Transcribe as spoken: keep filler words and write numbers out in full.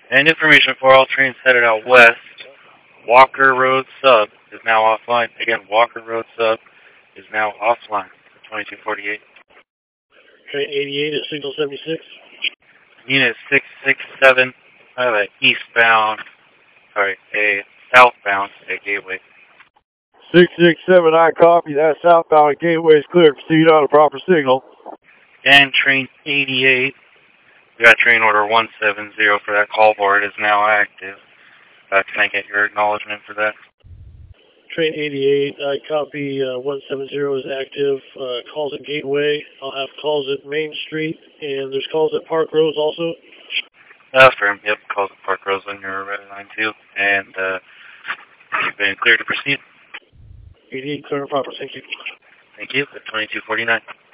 And information for all trains headed out west, Walker Road Sub is now offline. Again, Walker Road Sub is now offline. twenty-two forty-eight. Train eighty-eight at Signal seventy-six. Unit six six seven, I have an eastbound, sorry, a southbound at Gateway. six six seven, I copy. That southbound at Gateway is clear. Proceed on a proper signal. And train eighty-eight, we got train order one seven zero for that call board is now active. Uh, can I get your acknowledgement for that? Train eighty-eight, I copy. Uh, one seven zero is active. Uh, calls at Gateway. I'll have calls at Main Street, and there's calls at Park Rose also. Uh, firm, yep, calls at Park Rose on your red line too. And uh, you've been cleared to proceed. eighty-eight, clear and proper. Thank you. Thank you. At twenty-two forty-nine.